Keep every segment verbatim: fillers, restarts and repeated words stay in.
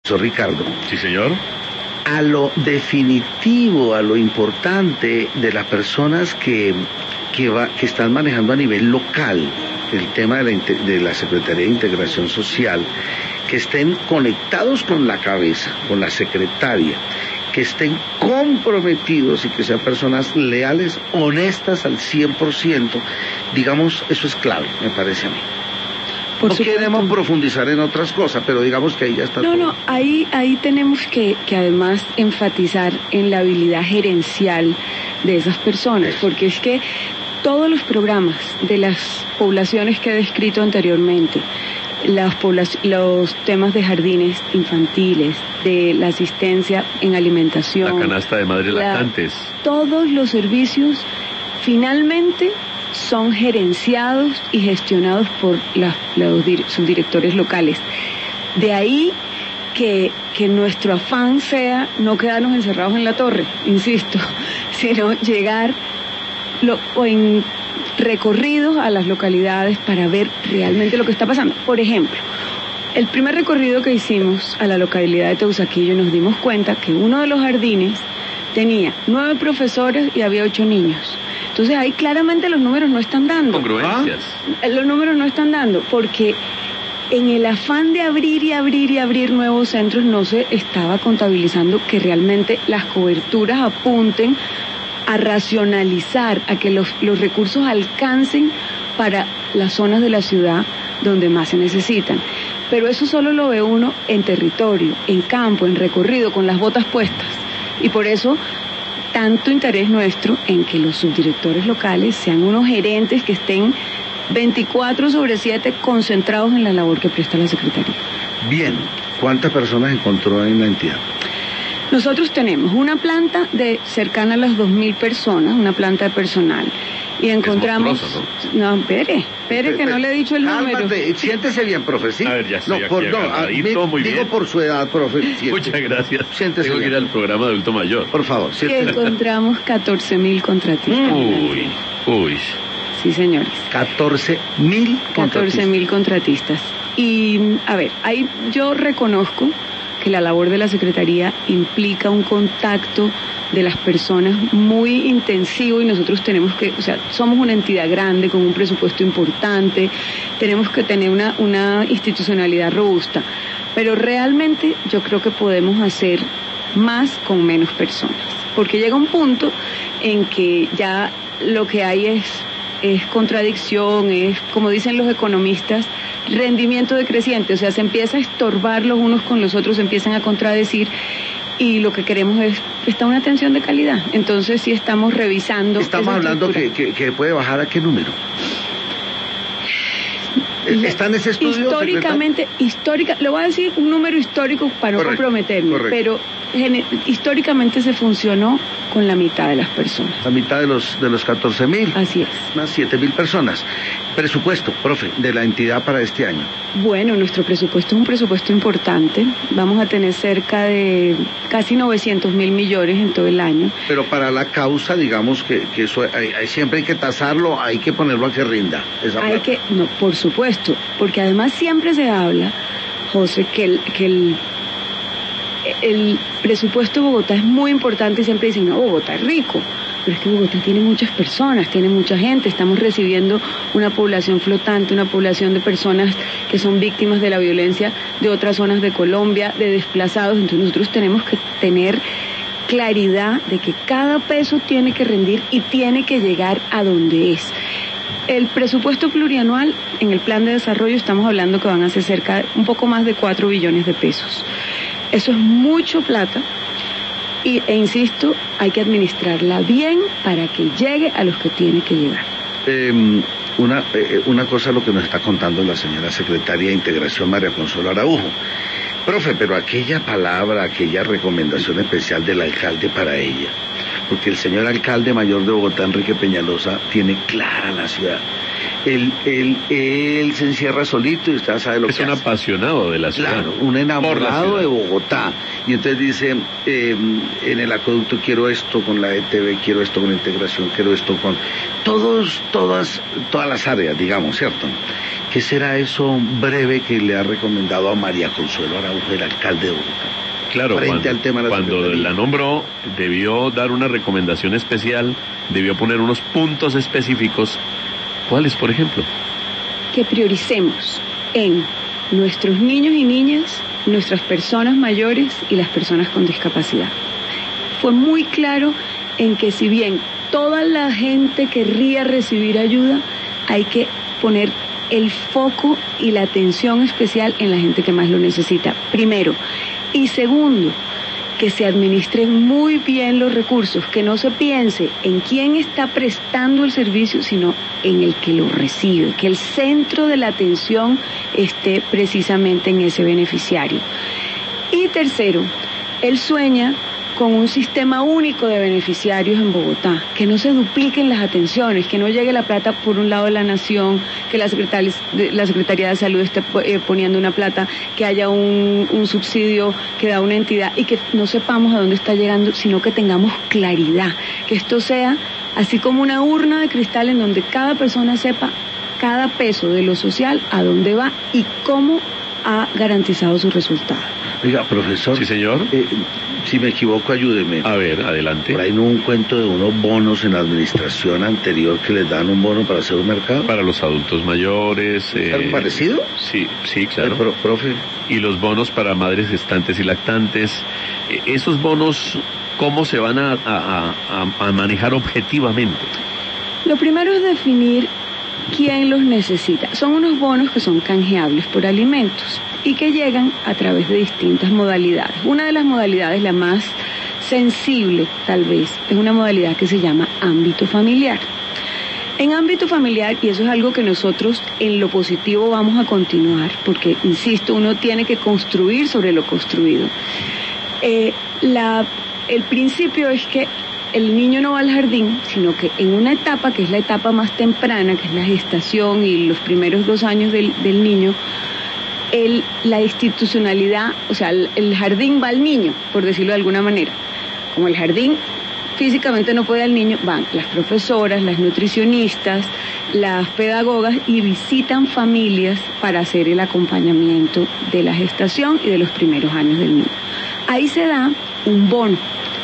Ricardo. Sí, señor. A lo definitivo, a lo importante de las personas que, que, va, que están manejando a nivel local el tema de la, de la Secretaría de Integración Social, que estén conectados con la cabeza, con la secretaria, que estén comprometidos y que sean personas leales, honestas al cien por ciento, digamos, eso es clave, me parece a mí. Por no supuesto. queremos profundizar en otras cosas, pero digamos que ahí ya está no, todo. No, ahí, ahí tenemos que, que además enfatizar en la habilidad gerencial de esas personas, porque es que todos los programas de las poblaciones que he descrito anteriormente, Las poblac- los temas de jardines infantiles, de la asistencia en alimentación, la canasta de madres la, lactantes, todos los servicios finalmente son gerenciados y gestionados por la, los dir- subdirectores locales. De ahí que, que nuestro afán sea no quedarnos encerrados en la torre, insisto, sino llegar lo, o en recorridos a las localidades para ver realmente lo que está pasando. Por ejemplo, el primer recorrido que hicimos a la localidad de Teusaquillo nos dimos cuenta que uno de los jardines tenía nueve profesores y había ocho niños. Entonces ahí claramente los números no están dando. Congruencias. ¿Ah? Los números no están dando porque en el afán de abrir y abrir y abrir nuevos centros no se estaba contabilizando que realmente las coberturas apunten a racionalizar, a que los, los recursos alcancen para las zonas de la ciudad donde más se necesitan. Pero eso solo lo ve uno en territorio, en campo, en recorrido, con las botas puestas. Y por eso, tanto interés nuestro en que los subdirectores locales sean unos gerentes que estén veinticuatro sobre siete concentrados en la labor que presta la Secretaría. Bien, ¿cuántas personas encontró en la entidad? Nosotros tenemos una planta de cercana a las dos mil personas, una planta de personal. Y encontramos... Es monstruoso, ¿no? No, espere, espere que no le he dicho el Cálmate, número. siéntese bien, profe, ¿sí? A ver, ya estoy no, aquí por, no, agarradito, a, muy digo bien. por su edad, profe. Siéntese. Muchas gracias. Siéntese Tengo que bien. ir al programa de adulto mayor. Por favor, Y siéntese. encontramos catorce mil contratistas. Uy, uy. Sí, señores. catorce mil catorce mil contratistas. Y, a ver, ahí yo reconozco que la labor de la Secretaría implica un contacto de las personas muy intensivo y nosotros tenemos que, o sea, somos una entidad grande con un presupuesto importante, tenemos que tener una, una institucionalidad robusta, pero realmente yo creo que podemos hacer más con menos personas, porque llega un punto en que ya lo que hay es, es contradicción, es, como dicen los economistas, rendimiento decreciente, o sea, se empieza a estorbar los unos con los otros, se empiezan a contradecir y lo que queremos es prestar una atención de calidad. Entonces sí estamos revisando. Estamos hablando que, que, que puede bajar a qué número. ¿Está en ese estudio? Históricamente, histórica, le voy a decir un número histórico para no Correcto, comprometerme, correcto. pero gene, históricamente se funcionó con la mitad de las personas. La mitad de los de los catorce mil. Así es. Unas siete mil personas. Presupuesto, profe, de la entidad para este año. Bueno, nuestro presupuesto es un presupuesto importante. Vamos a tener cerca de casi novecientos mil millones en todo el año. Pero para la causa, digamos que, que eso hay, hay, siempre hay que tasarlo, hay que ponerlo a que rinda. Esa hay plata. que, no, por supuesto, porque además siempre se habla, José, que el, que el el presupuesto de Bogotá es muy importante y siempre dicen, no, Bogotá es rico, pero es que Bogotá tiene muchas personas, tiene mucha gente, estamos recibiendo una población flotante, una población de personas que son víctimas de la violencia de otras zonas de Colombia, de desplazados, entonces nosotros tenemos que tener claridad de que cada peso tiene que rendir y tiene que llegar a donde es. El presupuesto plurianual, en el plan de desarrollo estamos hablando que van a ser cerca de un poco más de cuatro billones de pesos. Eso es mucho plata y, e insisto, hay que administrarla bien para que llegue a los que tiene que llegar. Eh, una, eh, una cosa lo que nos está contando la señora secretaria de Integración, María Consuelo Araujo. Profe, pero aquella palabra, aquella recomendación especial del alcalde para ella, porque el señor alcalde mayor de Bogotá, Enrique Peñalosa, tiene clara la ciudad. Él, él, él se encierra solito y usted sabe lo es que hace. Es un apasionado de la ciudad. Claro, un enamorado de Bogotá. Y entonces dice, eh, en el acueducto quiero esto con la E T V, quiero esto con la integración, quiero esto con... Todos, todas, todas las áreas, digamos, ¿cierto? ¿Qué será eso breve que le ha recomendado a María Consuelo Araujo, el alcalde de Bogotá? Claro, frente cuando, al tema de la cuando secretaría. la nombró, debió dar una recomendación especial, debió poner unos puntos específicos. ¿Cuáles, por ejemplo? Que prioricemos en nuestros niños y niñas, nuestras personas mayores y las personas con discapacidad. Fue muy claro en que si bien toda la gente querría recibir ayuda, hay que poner el foco y la atención especial en la gente que más lo necesita, primero. Y segundo, que se administren muy bien los recursos, que no se piense en quién está prestando el servicio, sino en el que lo recibe, que el centro de la atención esté precisamente en ese beneficiario. Y tercero, él sueña con un sistema único de beneficiarios en Bogotá, que no se dupliquen las atenciones, que no llegue la plata por un lado de la nación, que la Secretaría, la Secretaría de Salud esté eh, poniendo una plata, que haya un, un subsidio que da una entidad y que no sepamos a dónde está llegando, sino que tengamos claridad, que esto sea así como una urna de cristal en donde cada persona sepa cada peso de lo social, a dónde va y cómo ha garantizado su resultado. Oiga, profesor. Sí, señor. Eh, si me equivoco, ayúdeme. A ver, adelante. Por ahí no hubo un cuento de unos bonos en la administración anterior que les dan un bono para hacer un mercado. Para los adultos mayores. ¿Es algo eh, parecido? Sí, sí, claro. Eh, pro- profe. Y los bonos para madres gestantes y lactantes. Eh, esos bonos, ¿cómo se van a, a, a, a manejar objetivamente? Lo primero es definir quién los necesita. Son unos bonos que son canjeables por alimentos y que llegan a través de distintas modalidades. Una de las modalidades, la más sensible tal vez, es una modalidad que se llama ámbito familiar. En ámbito familiar, y eso es algo que nosotros en lo positivo vamos a continuar, porque, insisto, uno tiene que construir sobre lo construido. Eh, la, el principio es que el niño no va al jardín, sino que en una etapa, que es la etapa más temprana, que es la gestación y los primeros dos años del, del niño, el, la institucionalidad, o sea, el, el jardín va al niño, por decirlo de alguna manera. Como el jardín físicamente no puede al niño, van las profesoras, las nutricionistas, las pedagogas y visitan familias para hacer el acompañamiento de la gestación y de los primeros años del niño. Ahí se da un bono.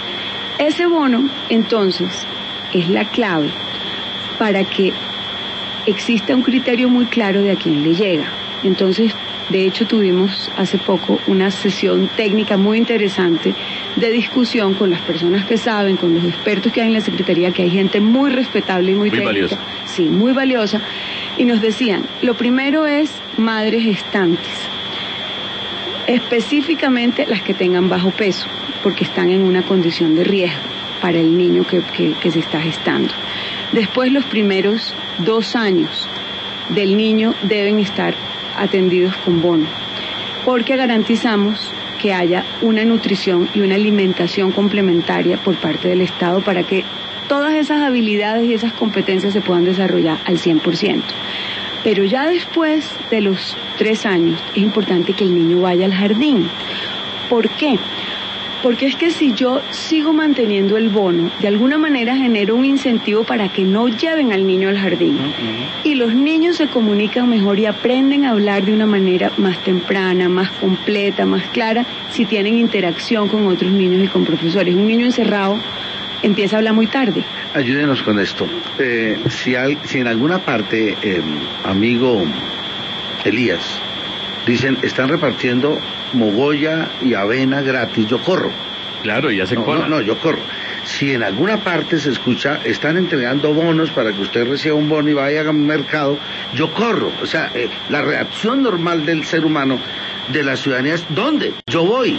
Ese bono, entonces, es la clave para que exista un criterio muy claro de a quién le llega. Entonces, de hecho, tuvimos hace poco una sesión técnica muy interesante de discusión con las personas que saben, con los expertos que hay en la Secretaría, que hay gente muy respetable y muy, muy técnica. valiosa. Sí, muy valiosa. Y nos decían, lo primero es madres gestantes, específicamente las que tengan bajo peso, porque están en una condición de riesgo para el niño que, que, que se está gestando. Después, los primeros dos años del niño deben estar atendidos con bono, porque garantizamos que haya una nutrición y una alimentación complementaria por parte del Estado para que todas esas habilidades y esas competencias se puedan desarrollar al cien por ciento. Pero ya después de los tres años es importante que el niño vaya al jardín. ¿Por qué? Porque es que si yo sigo manteniendo el bono, de alguna manera genero un incentivo para que no lleven al niño al jardín. Uh-huh. Y los niños se comunican mejor y aprenden a hablar de una manera más temprana, más completa, más clara, si tienen interacción con otros niños y con profesores. Un niño encerrado empieza a hablar muy tarde. Ayúdenos con esto. Eh, si, hay, si en alguna parte, eh, amigo Elías, dicen, están repartiendo mogolla y avena gratis, yo corro. Claro, y hace no, cola. No, no, yo corro. Si en alguna parte se escucha, están entregando bonos para que usted reciba un bono y vaya a un mercado, yo corro. O sea, eh, la reacción normal del ser humano, de la ciudadanía es, ¿dónde? Yo voy.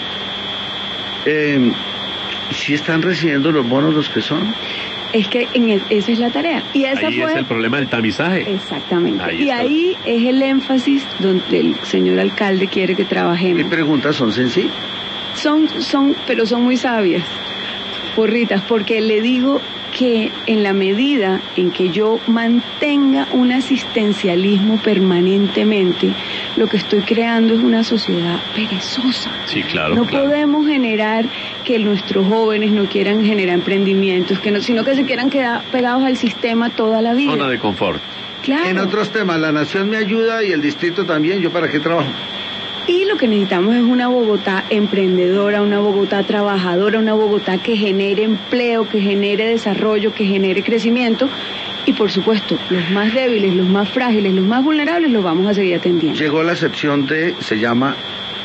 Eh, ¿Si están recibiendo los bonos los que son? Es que en el, esa es la tarea. Y esa ahí fue, es el problema del tamizaje. Exactamente. Ahí y está. ahí es el énfasis donde el señor alcalde quiere que trabajemos. Mis preguntas son sencillas. Son, son, pero son muy sabias, porritas, porque le digo que en la medida en que yo mantenga un asistencialismo permanentemente, lo que estoy creando es una sociedad perezosa. Sí, claro. No claro. podemos generar que nuestros jóvenes no quieran generar emprendimientos, que no, sino que se quieran quedar pegados al sistema toda la vida. Zona de confort. Claro. En otros temas, la nación me ayuda y el distrito también, ¿yo para qué trabajo? Y lo que necesitamos es una Bogotá emprendedora, una Bogotá trabajadora, una Bogotá que genere empleo, que genere desarrollo, que genere crecimiento. Y por supuesto, los más débiles, los más frágiles, los más vulnerables los vamos a seguir atendiendo. Llegó la sección de, se llama,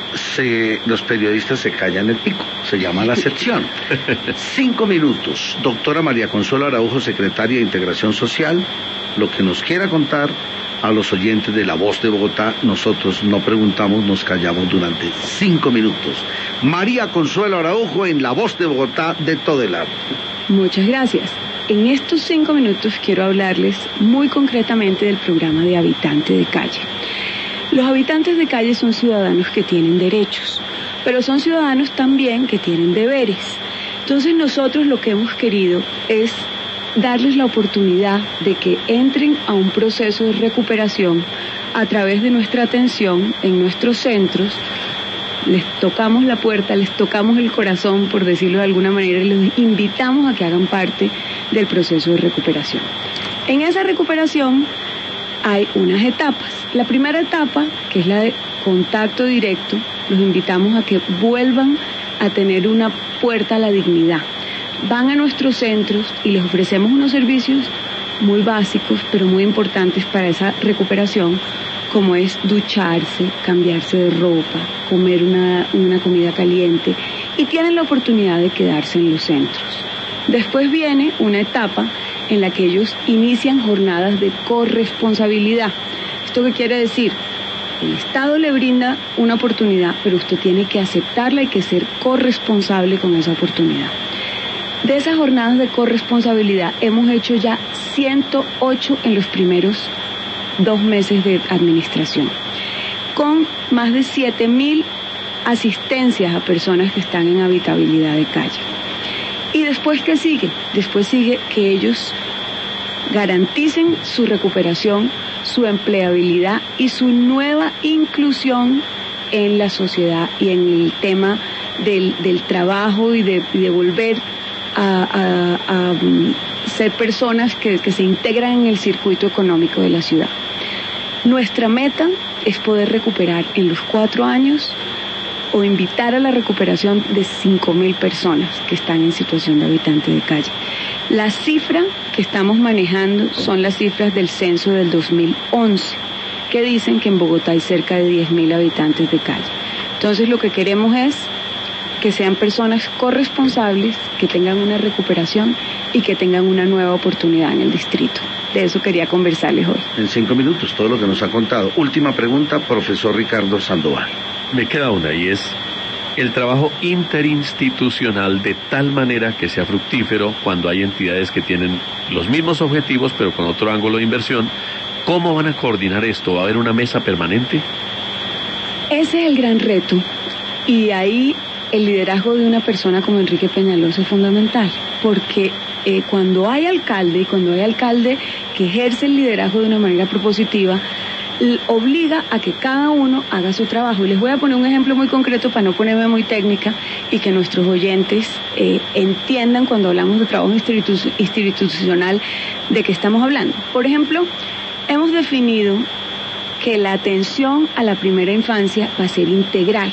se, los periodistas se callan el pico, se llama la sección. Cinco minutos. Doctora María Consuelo Araujo, secretaria de Integración Social, lo que nos quiera contar a los oyentes de La Voz de Bogotá. Nosotros no preguntamos, nos callamos durante cinco minutos. María Consuelo Araujo en La Voz de Bogotá de Todelar. Muchas gracias. En estos cinco minutos quiero hablarles muy concretamente del programa de Habitante de Calle. Los habitantes de calle son ciudadanos que tienen derechos, pero son ciudadanos también que tienen deberes. Entonces nosotros lo que hemos querido es darles la oportunidad de que entren a un proceso de recuperación a través de nuestra atención en nuestros centros. Les tocamos la puerta, les tocamos el corazón, por decirlo de alguna manera, y los invitamos a que hagan parte del proceso de recuperación. En esa recuperación hay unas etapas. La primera etapa, que es la de contacto directo, los invitamos a que vuelvan a tener una puerta a la dignidad. Van a nuestros centros y les ofrecemos unos servicios muy básicos, pero muy importantes para esa recuperación, como es ducharse, cambiarse de ropa, comer una, una comida caliente, y tienen la oportunidad de quedarse en los centros. Después viene una etapa en la que ellos inician jornadas de corresponsabilidad. ¿Esto qué quiere decir? El Estado le brinda una oportunidad, pero usted tiene que aceptarla y que ser corresponsable con esa oportunidad. De esas jornadas de corresponsabilidad hemos hecho ya ciento ocho en los primeros dos meses de administración, con más de siete mil asistencias a personas que están en habitabilidad de calle. ¿Y después qué sigue? Después sigue que ellos garanticen su recuperación, su empleabilidad y su nueva inclusión en la sociedad y en el tema del, del trabajo y de, de volver a, a, a ser personas que, que se integran en el circuito económico de la ciudad. Nuestra meta es poder recuperar en los cuatro años o invitar a la recuperación de cinco mil personas que están en situación de habitante de calle. La cifra que estamos manejando son las cifras del censo del dos mil once, que dicen que en Bogotá hay cerca de diez mil habitantes de calle. Entonces lo que queremos es que sean personas corresponsables, que tengan una recuperación y que tengan una nueva oportunidad en el distrito. De eso quería conversarles hoy. En cinco minutos, todo lo que nos ha contado. Última pregunta, profesor Ricardo Sandoval. Me queda una, y es el trabajo interinstitucional de tal manera que sea fructífero cuando hay entidades que tienen los mismos objetivos pero con otro ángulo de inversión. ¿Cómo van a coordinar esto? ¿Va a haber una mesa permanente? Ese es el gran reto, y ahí el liderazgo de una persona como Enrique Peñalosa es fundamental, porque eh, cuando hay alcalde, y cuando hay alcalde que ejerce el liderazgo de una manera propositiva, obliga a que cada uno haga su trabajo. Y les voy a poner un ejemplo muy concreto para no ponerme muy técnica y que nuestros oyentes eh, entiendan cuando hablamos de trabajo institu- institucional de qué estamos hablando. Por ejemplo, hemos definido que la atención a la primera infancia va a ser integral.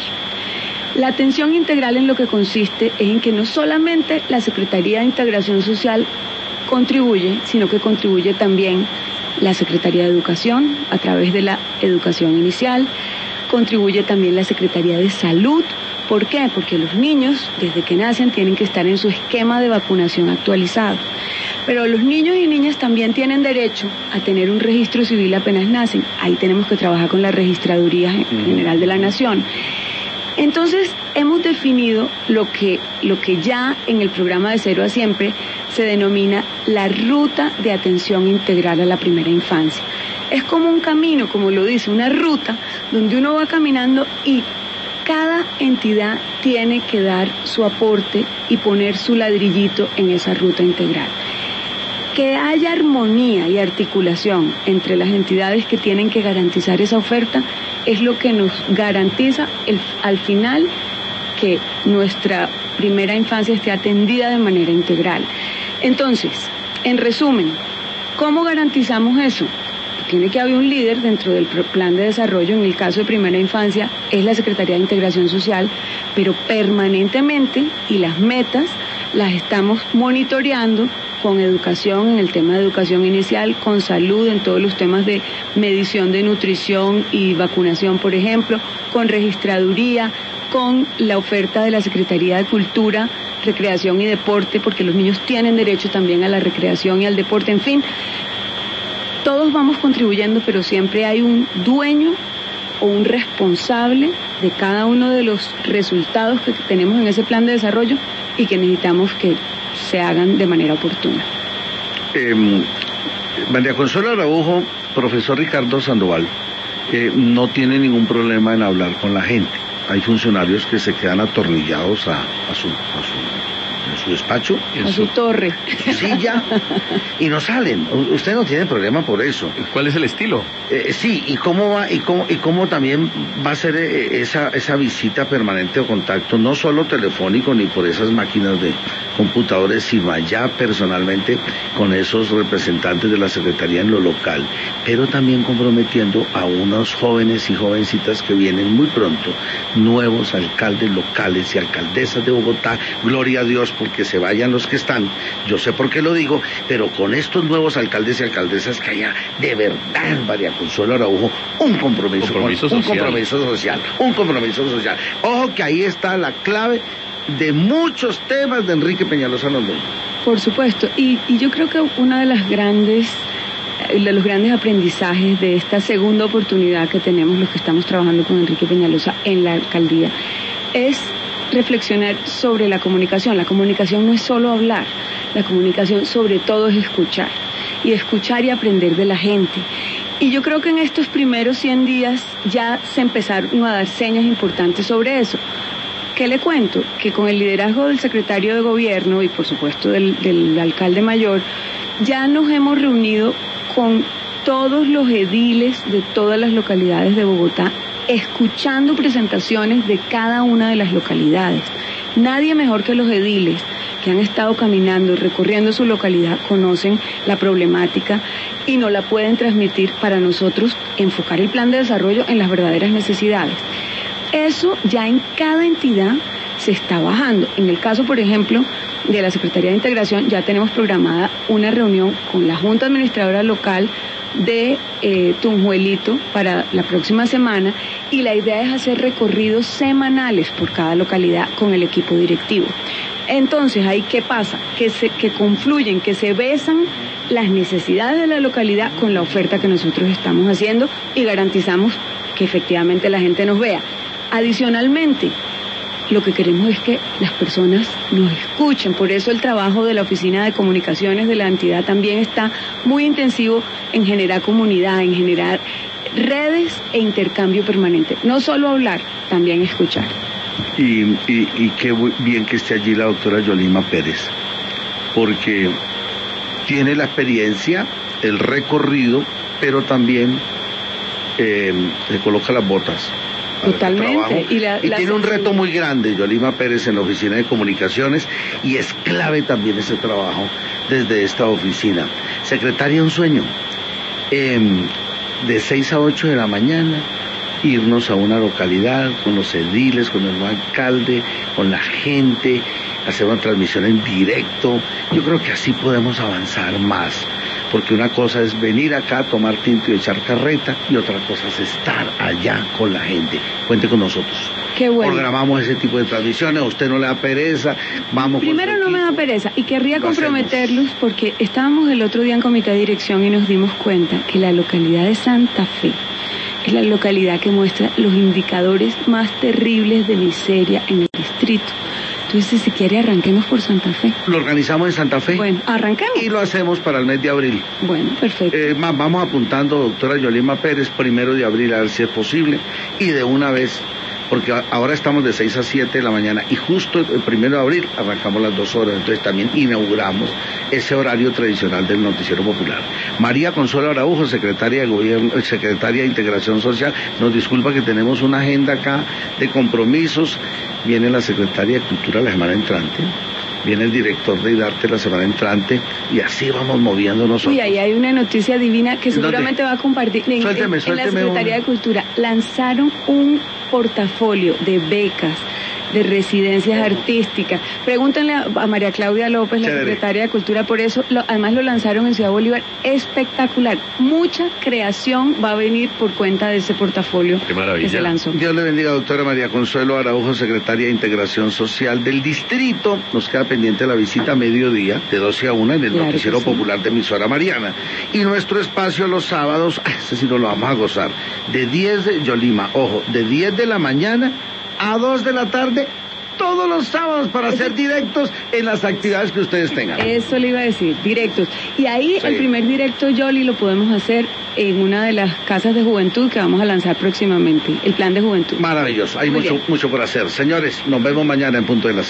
La atención integral en lo que consiste es en que no solamente la Secretaría de Integración Social contribuye, sino que contribuye también la Secretaría de Educación a través de la educación inicial, contribuye también la Secretaría de Salud. ¿Por qué? Porque los niños, desde que nacen, tienen que estar en su esquema de vacunación actualizado. Pero los niños y niñas también tienen derecho a tener un registro civil apenas nacen. Ahí tenemos que trabajar con la Registraduría General de la Nación. Entonces, hemos definido lo que, lo que ya en el programa de Cero a Siempre se denomina la ruta de atención integral a la primera infancia. Es como un camino, como lo dice, una ruta donde uno va caminando y cada entidad tiene que dar su aporte y poner su ladrillito en esa ruta integral. Que haya armonía y articulación entre las entidades que tienen que garantizar esa oferta es lo que nos garantiza el, al final que nuestra primera infancia esté atendida de manera integral. Entonces, en resumen, ¿cómo garantizamos eso? tiene que haber un líder dentro del plan de desarrollo. En el caso de primera infancia es la Secretaría de Integración Social, pero permanentemente, y las metas las estamos monitoreando con educación, en el tema de educación inicial, con salud, en todos los temas de medición de nutrición y vacunación, por ejemplo, con registraduría, con la oferta de la Secretaría de Cultura, Recreación y Deporte, porque los niños tienen derecho también a la recreación y al deporte, en fin. Todos vamos contribuyendo, pero siempre hay un dueño o un responsable de cada uno de los resultados que tenemos en ese plan de desarrollo y que necesitamos que se hagan de manera oportuna. Eh, María Consuelo Araujo, profesor Ricardo Sandoval, eh, no tiene ningún problema en hablar con la gente. Hay funcionarios que se quedan atornillados a, a, su, a, su, a su despacho, a su, su torre, su silla, y no salen. Usted no tiene problema por eso. ¿Cuál es el estilo? Eh, sí, y cómo va, y cómo, y cómo también va a ser eh, esa, esa visita permanente o contacto, no solo telefónico ni por esas máquinas de computadores, sino allá personalmente con esos representantes de la Secretaría en lo local, pero también comprometiendo a unos jóvenes y jovencitas que vienen muy pronto, nuevos alcaldes locales y alcaldesas de Bogotá. Gloria a Dios porque se vayan los que están, yo sé por qué lo digo, pero con estos nuevos alcaldes y alcaldesas que haya de verdad, María Consuelo Araujo, un compromiso, compromiso con, social. un compromiso social, un compromiso social. Ojo que ahí está la clave de muchos temas de Enrique Peñalosa Londoño. Por supuesto, y, y yo creo que una de las grandes, de los grandes aprendizajes de esta segunda oportunidad que tenemos los que estamos trabajando con Enrique Peñalosa en la alcaldía es reflexionar sobre la comunicación. La comunicación no es solo hablar, la comunicación sobre todo es escuchar, y escuchar y aprender de la gente. Y yo creo que en estos primeros cien días ya se empezaron a dar señas importantes sobre eso. ¿Qué le cuento? Que con el liderazgo del secretario de Gobierno y por supuesto del, del alcalde mayor, ya nos hemos reunido con todos los ediles de todas las localidades de Bogotá, escuchando presentaciones de cada una de las localidades. Nadie mejor que los ediles que han estado caminando y recorriendo su localidad conocen la problemática y nos la pueden transmitir para nosotros enfocar el plan de desarrollo en las verdaderas necesidades. Eso ya en cada entidad se está bajando. En el caso, por ejemplo, de la Secretaría de Integración, ya tenemos programada una reunión con la Junta Administradora Local de eh, Tunjuelito para la próxima semana, y la idea es hacer recorridos semanales por cada localidad con el equipo directivo. Entonces, ¿ahí qué pasa? Que, se, que confluyen, que se besan las necesidades de la localidad con la oferta que nosotros estamos haciendo y garantizamos que efectivamente la gente nos vea. Adicionalmente, lo que queremos es que las personas nos escuchen, por eso el trabajo de la Oficina de Comunicaciones de la entidad también está muy intensivo en generar comunidad, en generar redes e intercambio permanente. No solo hablar, también escuchar. Y, y, y qué bien que esté allí la doctora Yolima Pérez, porque tiene la experiencia, el recorrido, pero también eh, se coloca las botas. Totalmente. Y, la, y la tiene un reto muy grande, Yolima Pérez, en la Oficina de Comunicaciones, y es clave también ese trabajo desde esta oficina. Secretaria, un sueño, eh, de seis a ocho de la mañana, irnos a una localidad con los ediles, con el nuevo alcalde, con la gente, hacer una transmisión en directo. Yo creo que así podemos avanzar más, porque una cosa es venir acá, tomar tinto y echar carreta, y otra cosa es estar allá con la gente. Cuente con nosotros. Qué bueno. Programamos ese tipo de transmisiones, a usted no le da pereza, vamos. Primero no me da pereza, y querría comprometerlos porque estábamos el otro día en comité de dirección y nos dimos cuenta que la localidad de Santa Fe es la localidad que muestra los indicadores más terribles de miseria en el distrito. Entonces, si quiere, arranquemos por Santa Fe. ¿Lo organizamos en Santa Fe? Bueno, arranquemos. Y lo hacemos para el mes de abril. Bueno, perfecto. Eh, vamos apuntando, doctora Yolima Pérez, primero de abril, a ver si es posible, y de una vez, porque ahora estamos de seis a siete de la mañana, y justo el primero de abril arrancamos las dos horas, entonces también inauguramos ese horario tradicional del Noticiero Popular. María Consuelo Araujo, secretaria de Gobierno, secretaria de Integración Social, nos disculpa que tenemos una agenda acá de compromisos. Viene la secretaria de Cultura la semana entrante, viene el director de IDARTE la semana entrante, y así vamos moviéndonos. Y ahí hay una noticia divina que seguramente ¿Dónde? va a compartir en, Suélteme, en, en la suélteme Secretaría un- de Cultura. Lanzaron un portafolio de becas, de residencias artísticas. Pregúntenle a, a María Claudia López, la Chévere. secretaria de Cultura, por eso. Lo- además lo lanzaron en Ciudad Bolívar. Espectacular. Mucha creación va a venir por cuenta de ese portafolio Qué maravilla. que se lanzó. Dios le bendiga, doctora María Consuelo Araujo, secretaria de Integración Social del Distrito. Nos queda pendiente la visita a mediodía, de doce a una, en el Claro Noticiero que sí. Popular de Emisora Mariana. Y nuestro espacio los sábados, ese sí no lo vamos a gozar, de diez de Yolima, ojo, de diez de la mañana a dos de la tarde, todos los sábados, para hacer directos en las actividades que ustedes tengan. Eso le iba a decir, directos. Y ahí Sí. el primer directo, Yoli, lo podemos hacer en una de las casas de juventud que vamos a lanzar próximamente, el plan de juventud. Maravilloso, hay Muy mucho, bien. mucho por hacer. Señores, nos vemos mañana en punto de las